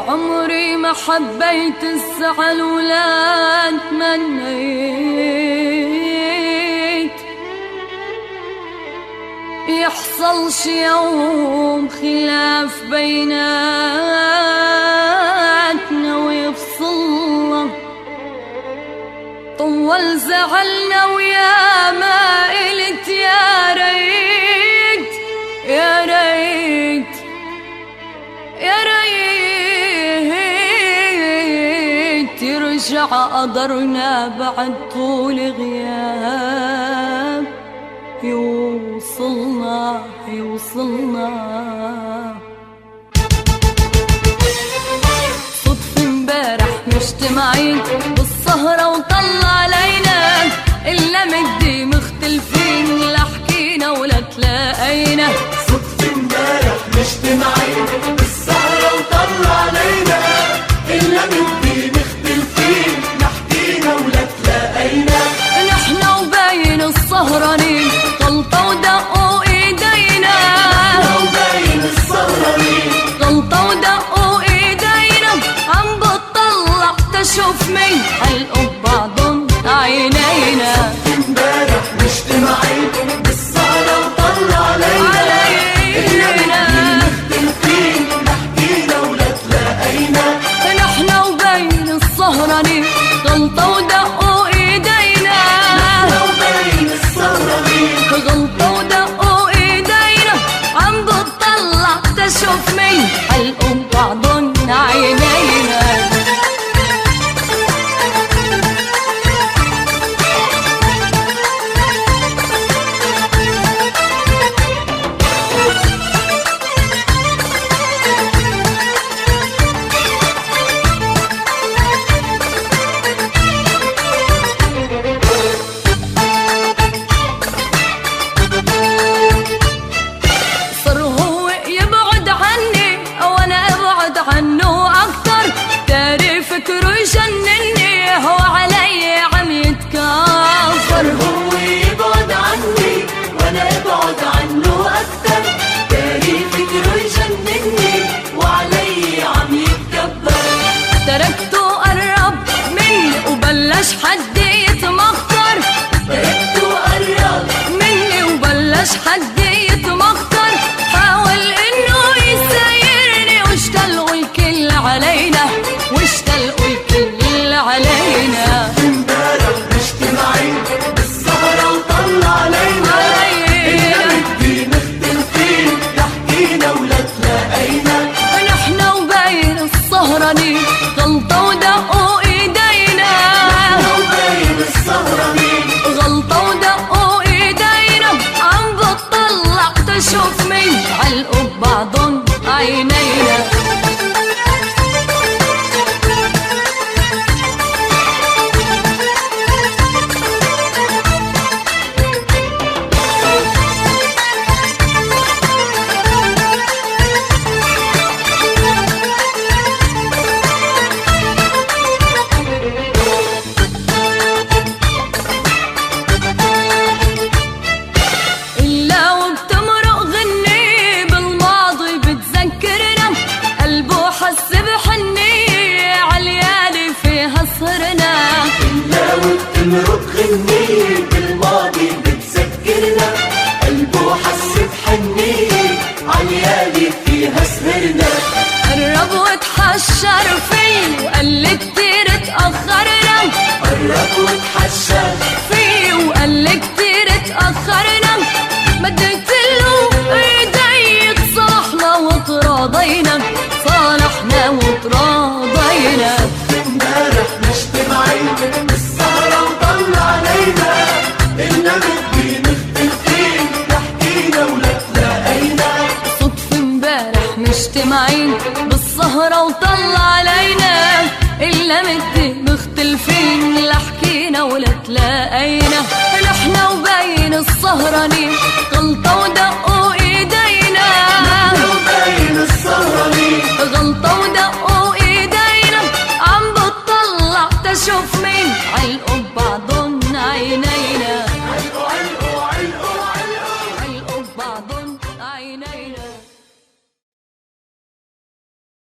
عمري ما حبيت الزعل ولا تمنيت يحصل شي يوم خلاف بيناتنا ويفصلنا. طول زعلنا ويا ما قلت يا ريت يا ريت يا ريت يرجع قدرنا بعد طول غياب يوصلنا يوصلنا. صدفة امبارح مجتمعين بالسهرة وطلع علينا إلا مدي مختلفين لا حكينا ولا تلاقينا. صدفة امبارح مجتمعين بالسهرة وطلع علينا إلا مدي مختلفين لا حكينا ولا تلاقينا. نحنا وباين السهرانين غلطة ودقوا ايدينا. نحنا وباين السهرانين غلطة ودقوا ايدينا. عم بتطلع تشوف مين حلقوا ببعضن عينينا. امبارح مجتمعين بالسهرة وطلع علينا إلا مدي مختلفين لا حكينا ولا تلاقينا. نحنا وباين السهرانين غلطة ودقوا ايدينا. نحنا وباين السهرانين غلطة ودقوا ايدينا. عم بتطلع تشوف مين حلقوا ببعضن عينينا. فكره يجنني هو علي عم يتكافر. هو يبعد عني وانا ابعد عنه اكتر. داري فكره يجنني وعلي عم يتكبر. تركته قرب مني وبلش حدي يتمخطر. تركته قرب مني وبلش حدي يتمخطر. حاول انه يسايرني واشتلقوا الكل علينا واشتلقوا الكل علينا. امبارح مجتمعين بالسهرة وطلع علينا إلا مدي مختلفين لا حكينا ولا تلاقينا. نحنا وباين السهرانين غلطة ودقوا ايدينا. نحنا وباين السهرانين غلطة ودقوا ايدينا. عم بتطلع تشوف مين علقوا ببعضن عينينا. تمرق غنية بالماضي بتذكرنا. قلبه حس بحنية عاليالي فيها سهرنا. قرب وتحشر فيه وقال لي كتير تأخرنا. قرب وتحشر فيه وقال لي كتير تأخرنا. مديتله ايدي تصالحنا وتراضينا. صالحنا وتراضينا. امبارح مجتمعين بالسهرة وطلع علينا إلا مدي مختلفين لا حكينا ولا تلاقينا. صدفة امبارح مجتمعين بالسهرة وطلع علينا إلا مدي مختلفين لا حكينا ولا تلاقينا. نحنا وباين السهرانين غلطة ودقوا ايدينا. نحنا وباين السهرانين غلطة ودقوا ايدينا. عم بتطلع تشوف مين علقوا ببعضن عينينا. علقوا علقوا علقوا علقوا علقوا ببعضن